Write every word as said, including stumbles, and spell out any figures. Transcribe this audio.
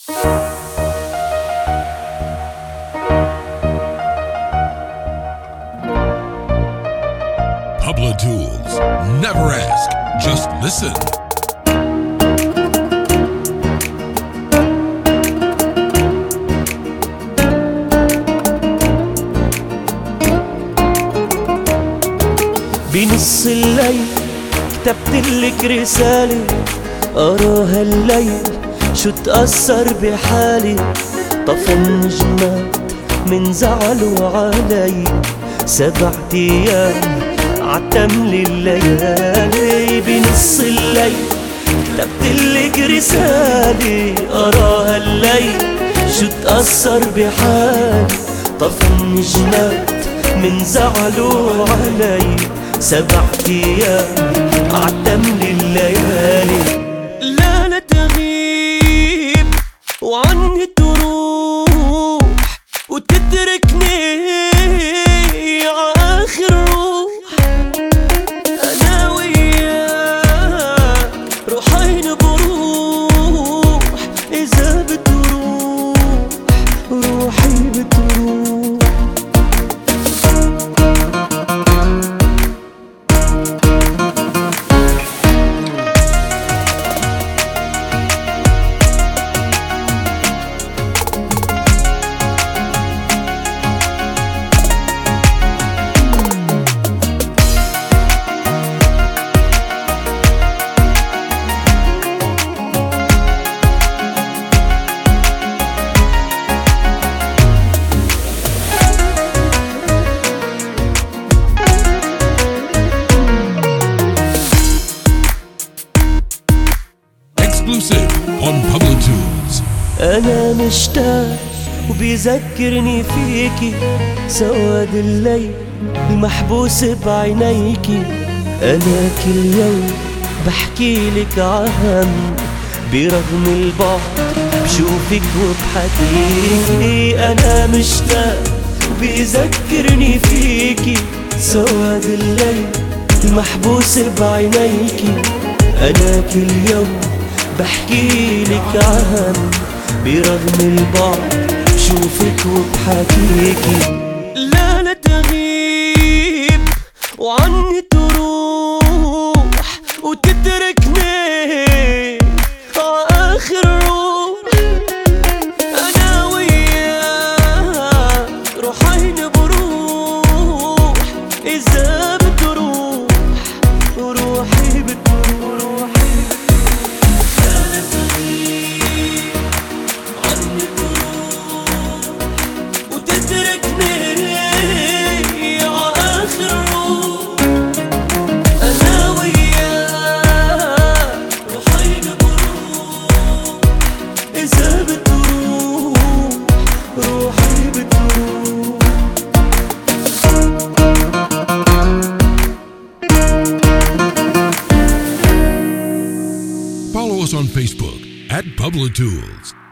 Pablo Tools. Never ask, just listen. بنص الليل كتبتلك رسالة أراها الليل شو تأثر بحالي. طفى النجمات من زعلوا علي، سبعة أيام عتملي الليالي. بنص الليل كتبتلك رسالة أراها الليل شو تأثر بحالي. طفى النجمات من زعلوا علي، سبعة أيام عتملي الليالي. لا لا تغيب وعني تروح وتتركني عاخر روح. أنا وياك روحين بروح، إذا بتروح روحي بتروح. Exclusive on Pablo Tools. أنا مشتاق وبيذكرني فيكي سواد الليل المحبوس بعينيكي. أنا كل يوم بحكيلك عهم برغم البعد بشوفك وبحكيكي. أنا مشتاق وبيذكرني فيكي سواد الليل المحبوس بعينيكي. أنا كل يوم بحكيلك عهم برغم البعد بشوفك وبحكيكي. لا لا تغيب وعني تروح وتتركني عاخر روح. أنا وياك روحين بروح، إذا بتروح روحي بتروح. Follow us on Facebook at Pablo Tools.